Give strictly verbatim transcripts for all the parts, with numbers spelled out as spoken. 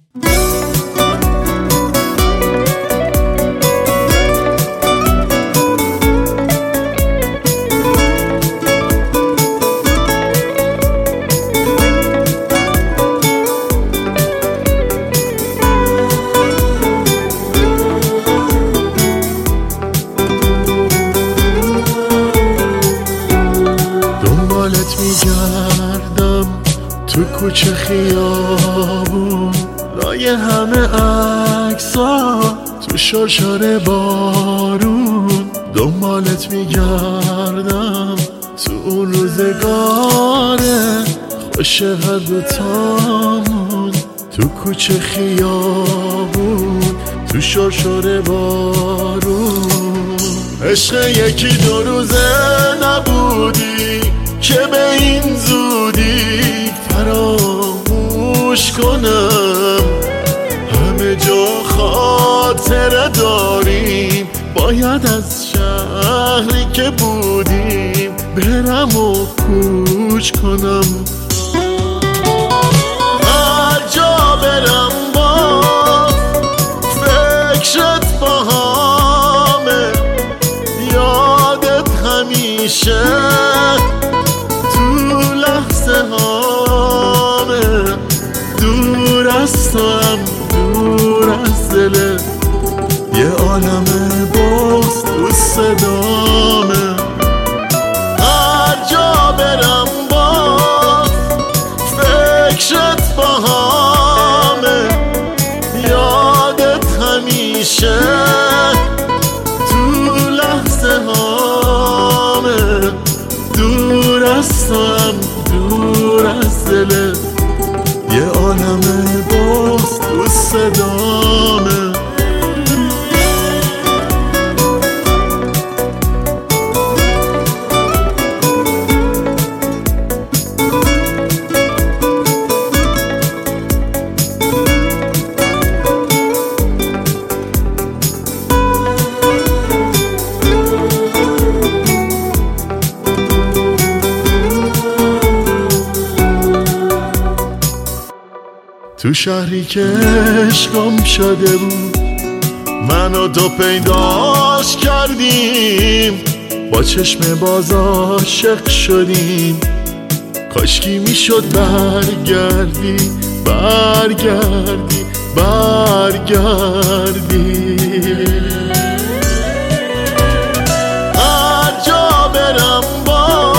میگردم تو کوچه خیابون، لای همه عکسا تو شرشر بارون. دنبالت میگردم تو اون روزگاره خوش هر دوتامون، تو کوچه خیابون تو شرشر بارون. عشق یکی دو روزه نبودی که به این زودی فراموش کنم. همه جا خاطره داریم، باید از شهری که بودیم برم و کوچ کنم. هر جا برم با فکرت با همه، یادت همیشه همه. دور از تو هم دور از دلت، یه عالم بغض تو صدامه. هر جا برم با فکرت با همه، یادت همیشه تو لحظه هامه. دور از تو هم دور از دلت، یه عالم بغض تو صدامه. تو شهری که عشقم شده بود، من و تو پیداش کردیم، با چشم باز عاشق شدیم. کاشکی میشد برگردی برگردی برگردی. هر جا برم با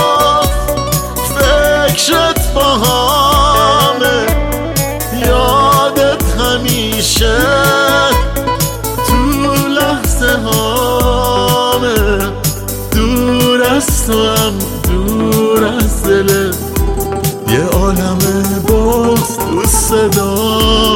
فکرت با همه، یادت همیشه تو لحظه هامه. دور از تو هم دور از دلت، یه عالم بغض تو صدا.